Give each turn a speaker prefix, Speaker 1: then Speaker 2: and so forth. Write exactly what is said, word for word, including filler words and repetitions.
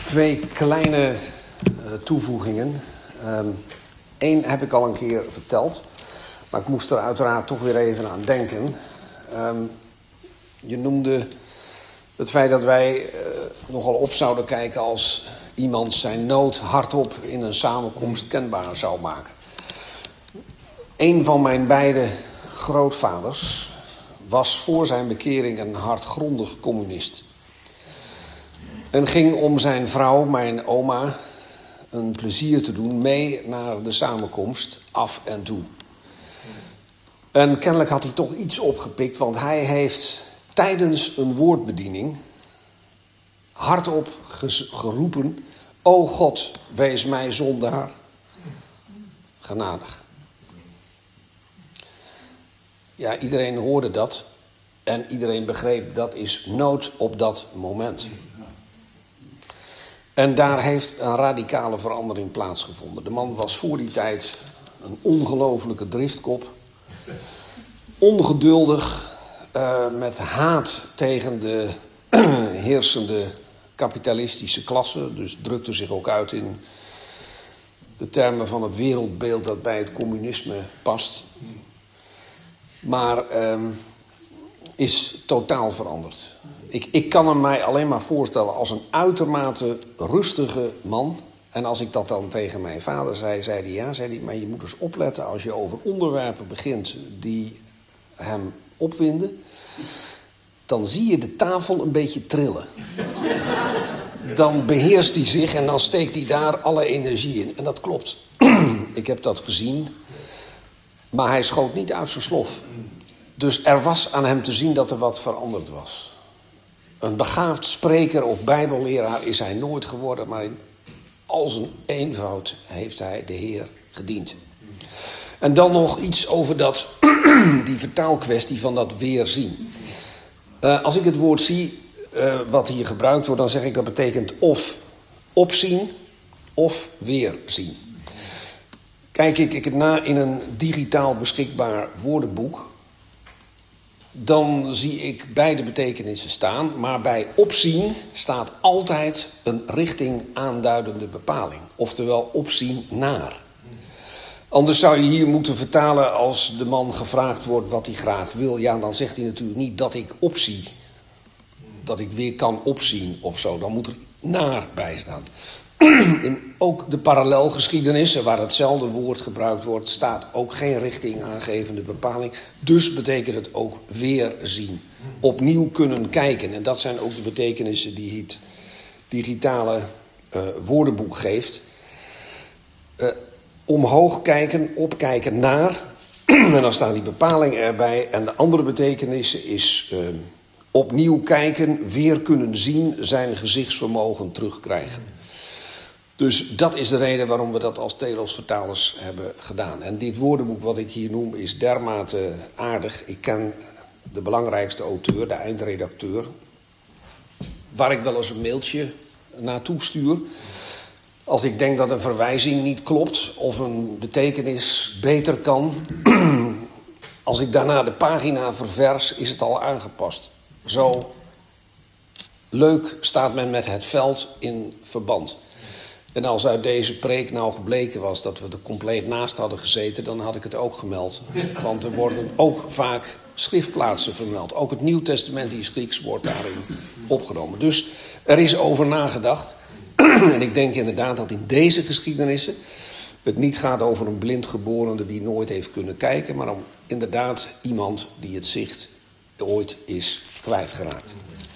Speaker 1: Twee kleine uh, toevoegingen. Um, Eén heb ik al een keer verteld, maar ik moest er uiteraard toch weer even aan denken. Um, je noemde het feit dat wij uh, nogal op zouden kijken als iemand zijn nood hardop in een samenkomst kenbaar zou maken. Een van mijn beide grootvaders was voor zijn bekering een hardgrondig communist. En ging om zijn vrouw, mijn oma, een plezier te doen mee naar de samenkomst af en toe. En kennelijk had hij toch iets opgepikt, want hij heeft tijdens een woordbediening hardop geroepen: O God, wees mij zondaar genadig. Ja, iedereen hoorde dat en iedereen begreep dat is nood op dat moment. En daar heeft een radicale verandering plaatsgevonden. De man was voor die tijd een ongelofelijke driftkop. Ongeduldig, uh, met haat tegen de heersende kapitalistische klasse. Dus drukte zich ook uit in de termen van het wereldbeeld dat bij het communisme past. Maar uh, is totaal veranderd. Ik, ik kan hem mij alleen maar voorstellen als een uitermate rustige man. En als ik dat dan tegen mijn vader zei, zei hij ja, zei hij, maar je moet eens opletten als je over onderwerpen begint die hem opwinden. Dan zie je de tafel een beetje trillen. Dan beheerst hij zich en dan steekt hij daar alle energie in. En dat klopt. Ik heb dat gezien. Maar hij schoot niet uit zijn slof. Dus er was aan hem te zien dat er wat veranderd was. Een begaafd spreker of bijbelleraar is hij nooit geworden, maar in al zijn eenvoud heeft hij de Heer gediend. En dan nog iets over dat, die vertaalkwestie van dat weerzien. Uh, als ik het woord zie, uh, wat hier gebruikt wordt, dan zeg ik dat betekent of opzien of weerzien. Kijk ik, ik het na in een digitaal beschikbaar woordenboek, dan zie ik beide betekenissen staan. Maar bij opzien staat altijd een richting aanduidende bepaling. Oftewel opzien naar. Anders zou je hier moeten vertalen als de man gevraagd wordt wat hij graag wil. Ja, dan zegt hij natuurlijk niet dat ik opzie. Dat ik weer kan opzien of zo. Dan moet er naar bij staan. In ook de parallelgeschiedenissen waar hetzelfde woord gebruikt wordt, staat ook geen richting aangevende bepaling. Dus betekent het ook weerzien. Opnieuw kunnen kijken. En dat zijn ook de betekenissen die het digitale uh, woordenboek geeft. Uh, omhoog kijken, opkijken naar. En dan staan die bepalingen erbij. En de andere betekenissen is uh, opnieuw kijken, weer kunnen zien, zijn gezichtsvermogen terugkrijgen. Dus dat is de reden waarom we dat als Telos-vertalers hebben gedaan. En dit woordenboek wat ik hier noem is dermate aardig. Ik ken de belangrijkste auteur, de eindredacteur, waar ik wel eens een mailtje naartoe stuur. Als ik denk dat een verwijzing niet klopt of een betekenis beter kan. Als ik daarna de pagina ververs, is het al aangepast. Zo leuk staat men met het veld in verband. En als uit deze preek nou gebleken was dat we er compleet naast hadden gezeten, dan had ik het ook gemeld. Want er worden ook vaak schriftplaatsen vermeld. Ook het Nieuw Testament, die Grieks, wordt daarin opgenomen. Dus er is over nagedacht. En ik denk inderdaad dat in deze geschiedenissen het niet gaat over een blindgeborene die nooit heeft kunnen kijken, maar om inderdaad iemand die het zicht ooit is kwijtgeraakt.